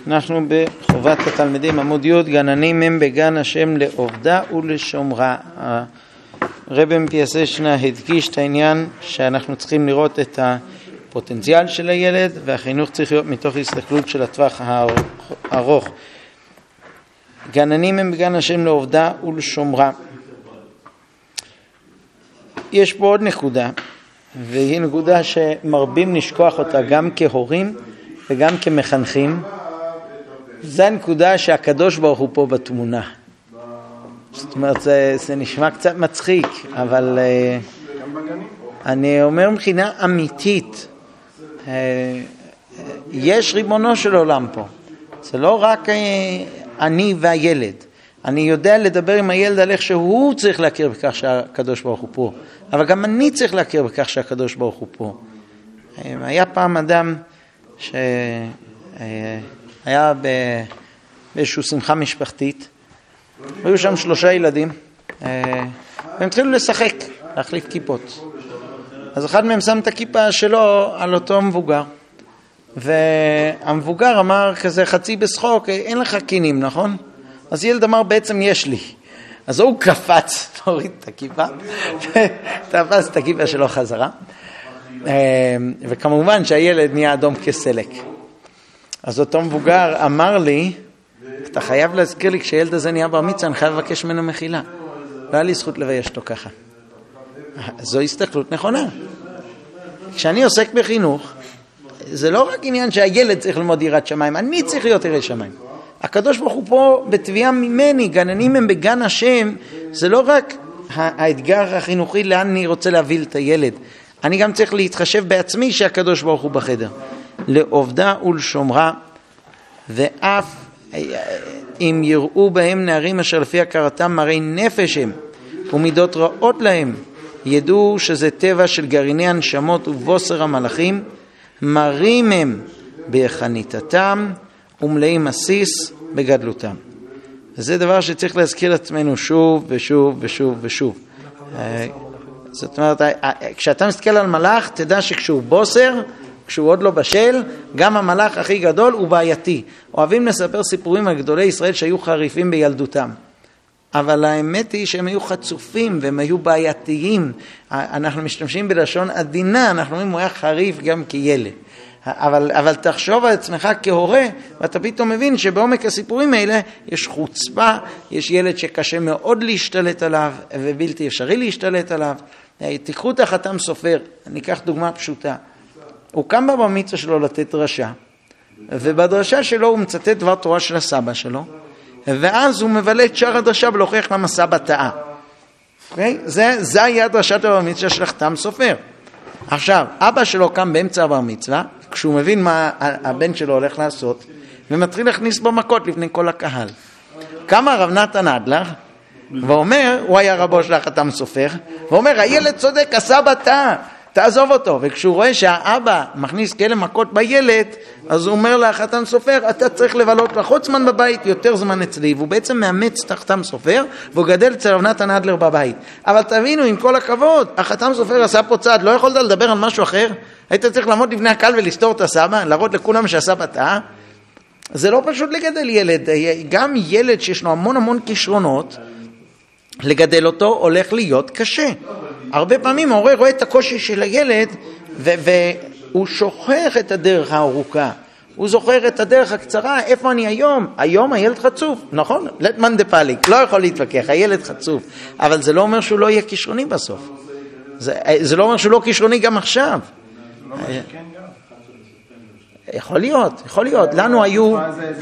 אנחנו בחובת התלמידים, עמוד י', גננים הם בגן השם לעובדה ולשומרה. הרב מפייסשנה הדגיש את העניין שאנחנו צריכים לראות את הפוטנציאל של הילד, והחינוך צריך להיות מתוך הסתכלות של הטווח הארוך. גננים הם בגן השם לעובדה ולשומרה. יש פה עוד נקודה, והיא נקודה שמרבים לשכוח אותה גם כהורים וגם כמחנכים. זה הנקודה שהקדוש ברוך הוא פה בתמונה. זאת אומרת, זה נשמע קצת מצחיק, אבל אני אומר מבחינה אמיתית, יש ריבונו של עולם פה. זה לא רק אני והילד. אני יודע לדבר עם הילד על איך שהוא צריך להכיר בכך שהקדוש ברוך הוא פה, אבל גם אני צריך להכיר בכך שהקדוש ברוך הוא פה. היה פעם אדם שהיה באיזושהי שמחה משפחתית, היו שם 3 ילדים, והם התחילו לשחק, להחליף כיפות. אז אחד מהם שם את הכיפה שלו על אותו מבוגר, והמבוגר אמר כזה חצי בשחוק, אין לך קינים, נכון? אז ילד אמר, בעצם יש לי. אז הוא קפץ, תוריד את הכיפה, תפס את הכיפה שלו חזרה, וכמובן שהילד נהיה אדום כסלק. אז אותו מבוגר אמר לי, אתה חייב להזכיר לי, כשהילד הזה נהיה בר מצווה, אני חייב לבקש ממנו מחילה. לא היה לי זכות לבייש אותו ככה. זו הסתכלות נכונה. כשאני עוסק בחינוך, זה לא רק עניין שהילד צריך ללמוד יראת שמיים, אני צריך להיות ירא שמיים. הקדוש ברוך הוא פה בתביעה ממני, גננים הם בגן השם, זה לא רק האתגר החינוכי לאן אני רוצה להביא את הילד, אני גם צריך להתחשב בעצמי שהקדוש ברוך הוא בחדר. לעובדה ולשומרה, ואף אם יראו בהם נערים אשר לפי הכרתם מראי נפש הם ומידות רעות להם, ידעו שזה טבע של גרעיני הנשמות ובוסר המלאכים, מרים הם ביחניתתם ומלאים עסיס בגדלותם. וזה דבר שצריך להזכיר לעצמנו שוב ושוב ושוב ושוב. זאת אומרת, כשאתה מסתכל על מלאך, תדע שכשהוא בוסר, כשהוא עוד לא בשל, גם המלאך הכי גדול הוא בעייתי. אוהבים לספר סיפורים על גדולי ישראל שהיו חריפים בילדותם. אבל האמת היא שהם היו חצופים והם היו בעייתיים. אנחנו משתמשים בלשון עדינה, אנחנו אומרים הוא היה חריף גם כילד. אבל תחשוב על עצמך כהורה, ואתה פתאום מבין שבעומק הסיפורים האלה יש חוצפה, יש ילד שקשה מאוד להשתלט עליו ובלתי אפשרי להשתלט עליו. תיקחו את החתם סופר, אני אקח דוגמה פשוטה. הוא קם בבר מצווה שלו לתת דרשה, ובדרשה שלו הוא מצטט דבר תורה של הסבא שלו, ואז הוא מבלה את שאר הדרשה ולהוכיח למה סבא טעה. זה היה דרשת הבר מצווה של החתם סופר. עכשיו, אבא שלו קם באמצע הבר מצווה, כשהוא מבין מה הבן שלו הולך לעשות, ומתחיל להכניס בו מכות לפני כל הקהל. קם הרב נתן אדלר, ואומר, הוא היה רבו של החתם סופר, ואומר, הילד צודק, הסבא טעה, תעזוב אותו. וכשהוא רואה שהאבא מכניס כאלה מכות בילד, אז הוא אומר לחתם סופר, אתה צריך לבלות פחות זמן בבית, יותר זמן אצלי. והוא בעצם מאמץ את החתם סופר, והוא גדל אצל רב נתן אדלר בבית. אבל תבינו, עם כל הכבוד, החתם סופר עשה פה צעד, לא יכולת לדבר על משהו אחר? היית צריך לעמוד לפני הקהל ולסתור את הסבא, להראות לכולם שהסבא טעה? זה לא פשוט לגדל ילד. גם ילד שיש לו המון כישרונות, לגדל אותו הולך להיות קשה. הרבה פעמים ההורה רואה את הקושי של הילד והוא שוכח את הדרך הארוכה. הוא זוכר את הדרך הקצרה. איפה אני היום? היום הילד חצוף, נכון? לטמן דפליק, לא יכול להתווכח, הילד חצוף. אבל זה לא אומר שהוא לא יהיה כישרוני בסוף. זה לא אומר שהוא לא כישרוני גם עכשיו. יכול להיות. לנו היו...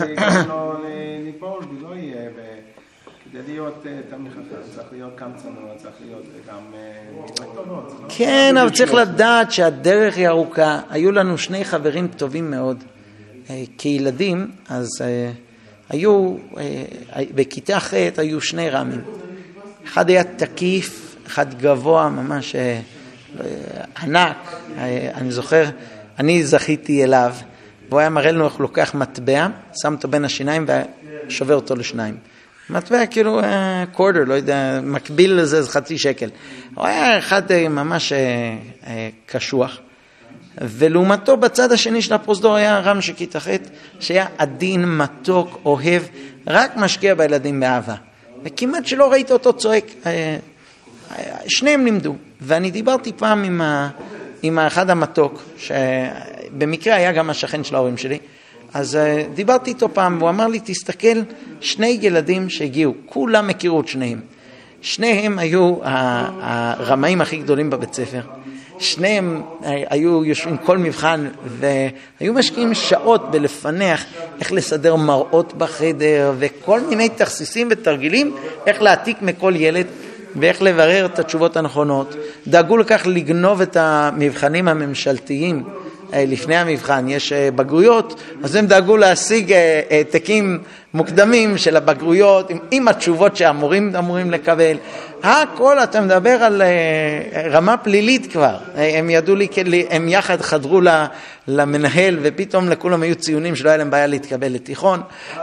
כדי להיות תלמיד חכם, צריך להיות גם צנוע, צריך להיות גם... כן, אבל צריך לדעת שהדרך היא ארוכה. היו לנו 2 חברים טובים מאוד. כילדים, אז היו, בכיתה ח' היו 2 רמים. אחד היה תקיף, אחד גבוה, ממש ענק. אני זוכר, אני זכיתי אליו, והוא היה מראה לנו איך לוקח מטבע, שם אותו בין השיניים ושובר אותו לשניים. מטבע כאילו קורדר, לא יודע, מקביל לזה, זה 0.5 שקל. הוא היה אחד ממש קשוח, ולעומתו בצד השני של הפרוזדור היה הרב מכיתה ח' שהיה עדין, מתוק, אוהב, רק משקיע בילדים באהבה. וכמעט שלא ראית אותו צועק. שניהם לימדו. ואני דיברתי פעם עם האחד המתוק, שבמקרה היה גם השכן של ההורים שלי, אז דיברתי איתו פעם, והוא אמר לי, תסתכל, שני ילדים שהגיעו, כולם הכירו את שניהם. שניהם היו הרמאים הכי גדולים בבית ספר. שניהם היו יושבים כל מבחן והיו משקיעים שעות בלפנח איך לסדר מראות בחדר וכל מיני תכסיסים ותרגילים איך להעתיק מכל ילד ואיך לברר את התשובות הנכונות. דאגו לכך לגנוב את המבחנים הממשלתיים. לפני המבחן יש בגרויות, אז הם דאגו להשיג העתקים מוקדמים של הבגרויות עם התשובות שהמורים אמורים לקבל. הכל, אתה מדבר על רמה פלילית כבר. הם ידעו לי, הם יחד חדרו למנהל ופתאום לכולם היו ציונים שלא היה להם בעיה להתקבל לתיכון.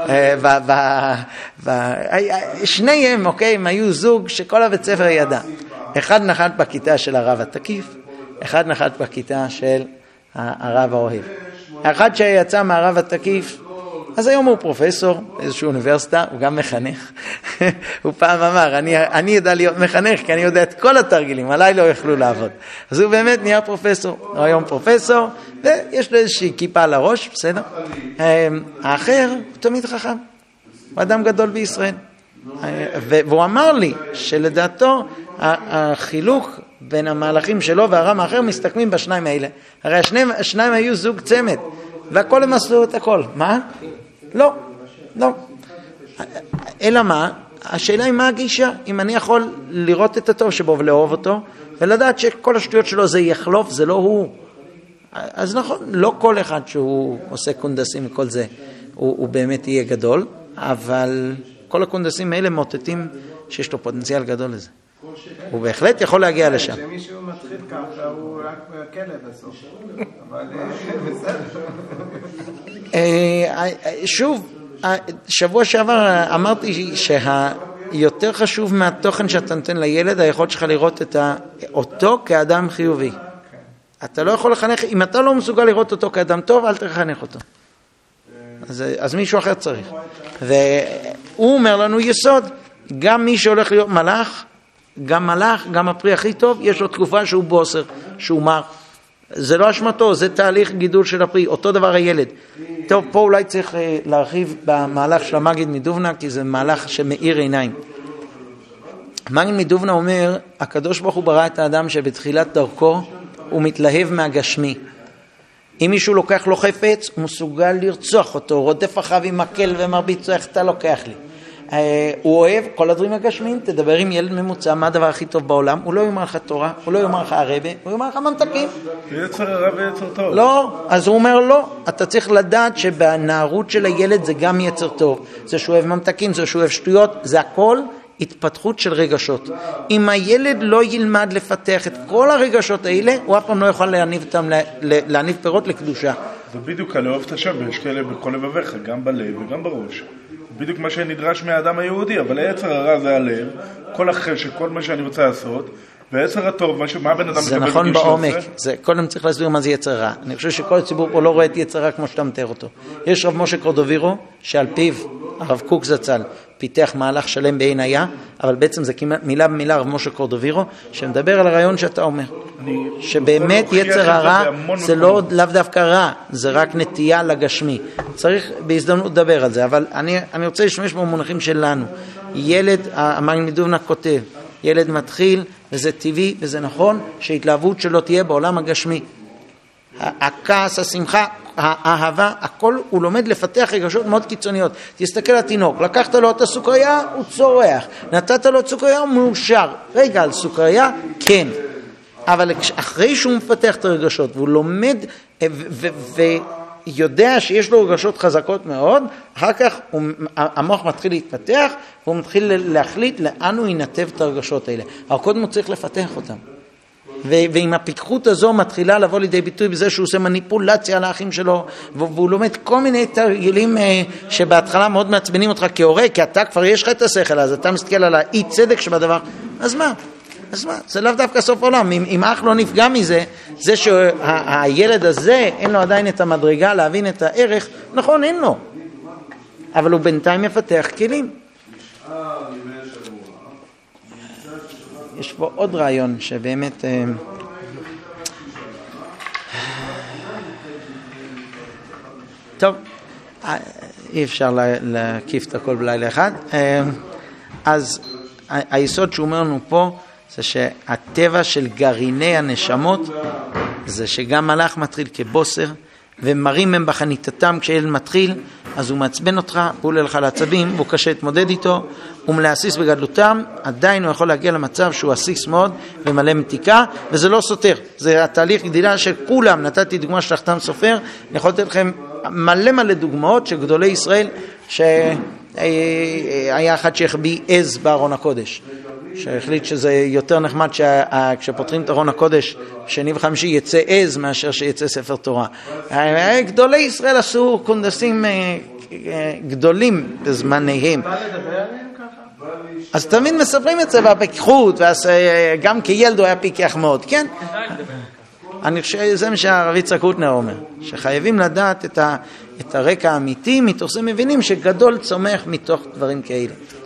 שניהם, אוקיי, הם היו זוג שכל הבית ספר ידע. אחד נחת בכיתה של הרב התקיף, אחד נחת בכיתה של הרב האוהב. האחד שיצא מהרב התקיף, אז היום הוא פרופסור באיזושהי אוניברסיטה, הוא גם מחנך. הוא פעם אמר, אני יודע להיות מחנך, כי אני יודע את כל התרגילים, עליי לא יכלו לעבוד. אז הוא באמת נהיה פרופסור, הוא היום פרופסור, ויש לו איזושהי כיפה על הראש, בסדר? האחר הוא תמיד חכם, הוא אדם גדול בישראל. והוא אמר לי שלדעתו החילוק בין המהלכים שלו והרם האחר מסתכמים בשניים האלה. הרי השניים היו זוג צמד, והכל הם עשו את הכל. מה? לא, לא. אלא מה? השאלה היא מה הגישה? אם אני יכול לראות את הטוב שבו ולאהוב אותו, ולדעת שכל השטויות שלו זה יחלוף, זה לא הוא. אז נכון, לא כל אחד שהוא עושה קונדסים וכל זה, הוא באמת יהיה גדול, אבל כל הקונדסים האלה מוטטים שיש לו פוטנציאל גדול לזה. הוא בהחלט יכול להגיע לשם. כשמישהו מתחיל ככה, הוא רק כלב בסוף. אבל בסדר. שוב, שבוע שעבר אמרתי שהיותר חשוב מהתוכן שאתה נותן לילד, היכולת שלך לראות אותו כאדם חיובי. אתה לא יכול לחנך, אם אתה לא מסוגל לראות אותו כאדם טוב, אל תחנך אותו. אז מישהו אחר צריך. והוא אומר לנו יסוד, גם מי שהולך להיות מלאך, גם מלאך, גם הפרי הכי טוב, יש לו תקופה שהוא בוסר, שהוא מר. זה לא אשמתו, זה תהליך גידול של הפרי, אותו דבר הילד. טוב, פה אולי צריך להרחיב במהלך של המגיד מדובנה, כי זה מהלך שמאיר עיניים. המגיד מדובנה אומר, הקדוש ברוך הוא ברא את האדם שבתחילת דרכו הוא מתלהב מהגשמי. אם מישהו לוקח לו חפץ, הוא מסוגל לרצוח אותו, רודף אחריו עם מקל ומרביץ, איך אתה לוקח לי? הוא אוהב כל הדברים הגשמיים. תדבר עם ילד ממוצע, מה הדבר הכי טוב בעולם? הוא לא יאמר לך תורה, הוא לא יאמר לך הרבה, הוא יאמר לך ממתקים. יצר הרע ויצר טוב. לא, אז הוא אומר לא, אתה צריך לדעת שבנערות של הילד זה גם יצר טוב, זה שהוא אוהב ממתקים, זה שהוא אוהב שטויות, זה הכל התפתחות של רגשות. אם הילד לא ילמד לפתח את כל הרגשות האלה, הוא אף פעם לא יכול להניב פירות לקדושה. זה בדיוק על אוהב את השם, ויש כאלה בכל לבביך, גם בלב וגם בראש. בדיוק מה שנדרש מהאדם היהודי, אבל היצר הרע זה הלב, כל החשק, כל מה שאני רוצה לעשות, והיצר הטוב, מה בן אדם זה נכון בעומק, זה, קודם צריך להסביר מה זה יצר רע. אני חושב שכל הציבור פה לא רואה את יצר רע כמו שאתה מתאר אותו. יש רב משה קורדובירו, שעל פיו הרב קוק זצ"ל פיתח מהלך שלם בעין היה, אבל בעצם זה כמעט מילה במילה רב משה קורדובירו, שמדבר על הרעיון שאתה אומר. שבאמת יצר הרע זה לאו דווקא רע, זה רק נטייה לגשמי. צריך בהזדמנות לדבר על זה, אבל אני רוצה להשתמש במונחים שלנו. ילד, המגיד מדובנה כותב, ילד מתחיל, וזה טבעי וזה נכון, שההתלהבות שלו תהיה בעולם הגשמי. הכעס, השמחה, האהבה, הכל הוא לומד לפתח רגשות מאוד קיצוניות. תסתכל על התינוק, לקחת לו את הסוכריה, הוא צורח. נתת לו את סוכריה, הוא מאושר. רגע, על סוכריה, כן. אבל אחרי שהוא מפתח את הרגשות, והוא לומד ויודע שיש לו רגשות חזקות מאוד, אחר כך המוח מתחיל להתפתח, והוא מתחיל להחליט לאן הוא ינתב את הרגשות האלה. אבל קודם הוא צריך לפתח אותם. ועם הפיקחות הזו מתחילה לבוא לידי ביטוי בזה שהוא עושה מניפולציה על האחים שלו, והוא לומד כל מיני תרגילים שבהתחלה מאוד מעצבנים אותך כהורה, כי אתה כבר יש לך את השכל, אז אתה מסתכל על האי צדק שבדבר, אז מה? אז מה, זה לאו דווקא סוף עולם. אם אח לא נפגע מזה, זה שהילד הזה אין לו עדיין את המדרגה להבין את הערך, נכון, אין לו, אבל הוא בינתיים מפתח כלים. יש פה עוד רעיון שבאמת טוב, אי אפשר להקיף את הכל בלילה אחד. אז היסוד שהוא אומר לנו פה זה שהטבע של גרעיני הנשמות זה שגם מלאך מתחיל כבוסר ומרים הם בחניתתם. כשילד מתחיל אז הוא מעצבן אותך, הוא עולה לך לעצבים והוא קשה להתמודד איתו, הוא מלהסיס בגדלותם, עדיין הוא יכול להגיע למצב שהוא עסיס מאוד ומלא מתיקה, וזה לא סותר, זה התהליך גדילה של כולם. נתתי דוגמה של החתם סופר, אני יכול לתת לכם מלא דוגמאות של גדולי ישראל, שהיה אחד שהחביא עז בארון הקודש, שהחליט שזה יותר נחמד כשפותרים את ארון הקודש שני וחמישי יצא עז מאשר שיצא ספר תורה. גדולי ישראל עשו קונדסים גדולים בזמניהם, אז תמיד מספרים את זה בפיקחות, גם כילד הוא היה פיקח מאוד, כן? אני חושב שזה מה שהרב יצחק הוטנר אומר, שחייבים לדעת את הרקע האמיתי, מתוך זה מבינים שגדול צומח מתוך דברים כאלה.